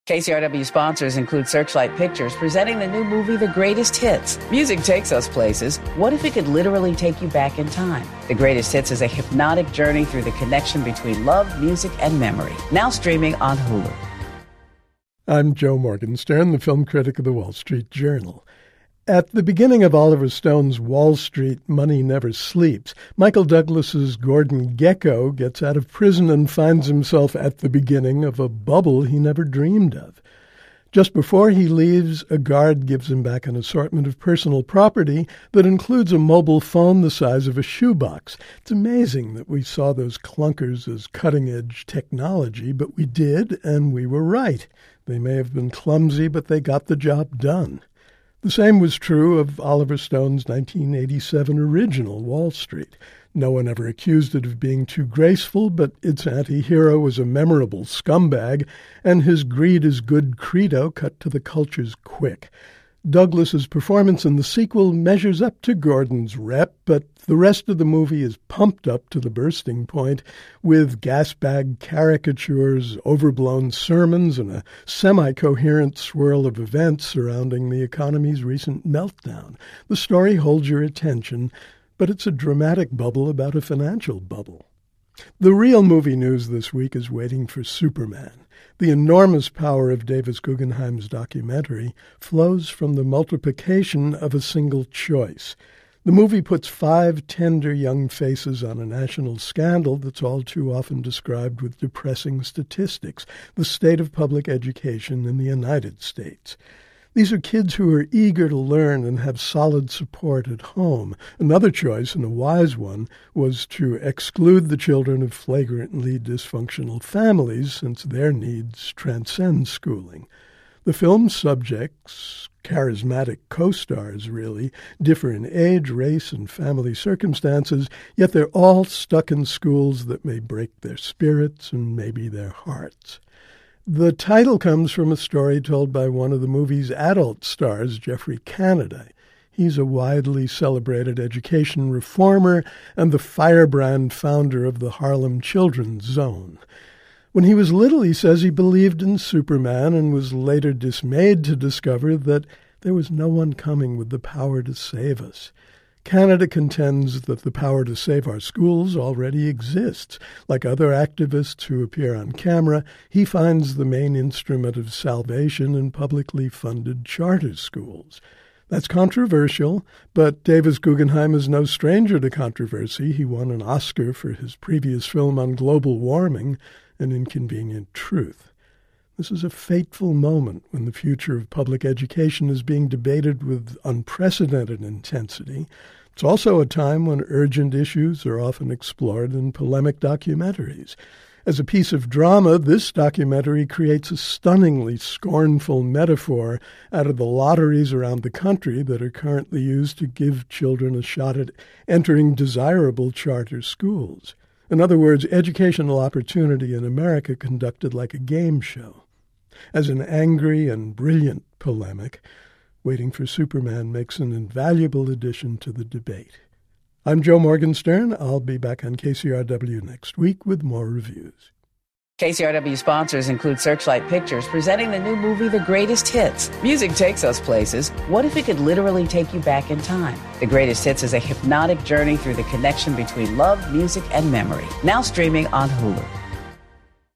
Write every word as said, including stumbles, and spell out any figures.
K C R W sponsors include Searchlight Pictures, presenting the new movie, The Greatest Hits. Music takes us places. What if it could literally take you back in time? The Greatest Hits is a hypnotic journey through the connection between love, music, and memory. Now streaming on Hulu. I'm Joe Morgenstern, the film critic of the Wall Street Journal. At the beginning of Oliver Stone's Wall Street, Money Never Sleeps, Michael Douglas's Gordon Gekko gets out of prison and finds himself at the beginning of a bubble he never dreamed of. Just before he leaves, a guard gives him back an assortment of personal property that includes a mobile phone the size of a shoebox. It's amazing that we saw those clunkers as cutting-edge technology, but we did, and we were right. They may have been clumsy, but they got the job done. The same was true of Oliver Stone's nineteen eighty-seven original, Wall Street. No one ever accused it of being too graceful, but its anti-hero was a memorable scumbag, and his greed is good credo cut to the cultures quick. Douglas's performance in the sequel measures up to Gordon's rep, but the rest of the movie is pumped up to the bursting point with gas-bag caricatures, overblown sermons, and a semi-coherent swirl of events surrounding the economy's recent meltdown. The story holds your attention, but it's a dramatic bubble about a financial bubble. The real movie news this week is waiting for Superman. The enormous power of Davis Guggenheim's documentary flows from the multiplication of a single choice. The movie puts five tender young faces on a national scandal that's all too often described with depressing statistics, the state of public education in the United States. These are kids who are eager to learn and have solid support at home. Another choice, and a wise one, was to exclude the children of flagrantly dysfunctional families, since their needs transcend schooling. The film's subjects, charismatic co-stars really, differ in age, race, and family circumstances, yet they're all stuck in schools that may break their spirits and maybe their hearts. The title comes from a story told by one of the movie's adult stars, Geoffrey Canada. He's a widely celebrated education reformer and the firebrand founder of the Harlem Children's Zone. When he was little, he says he believed in Superman and was later dismayed to discover that there was no one coming with the power to save us. Canada contends that the power to save our schools already exists. Like other activists who appear on camera, he finds the main instrument of salvation in publicly funded charter schools. That's controversial, but Davis Guggenheim is no stranger to controversy. He won an Oscar for his previous film on global warming, An Inconvenient Truth. This is a fateful moment when the future of public education is being debated with unprecedented intensity. It's also a time when urgent issues are often explored in polemic documentaries. As a piece of drama, this documentary creates a stunningly scornful metaphor out of the lotteries around the country that are currently used to give children a shot at entering desirable charter schools. In other words, educational opportunity in America conducted like a game show. As an angry and brilliant polemic, Waiting for Superman makes an invaluable addition to the debate. I'm Joe Morgenstern. I'll be back on K C R W next week with more reviews. K C R W sponsors include Searchlight Pictures, presenting the new movie, The Greatest Hits. Music takes us places. What if it could literally take you back in time? The Greatest Hits is a hypnotic journey through the connection between love, music, and memory. Now streaming on Hulu.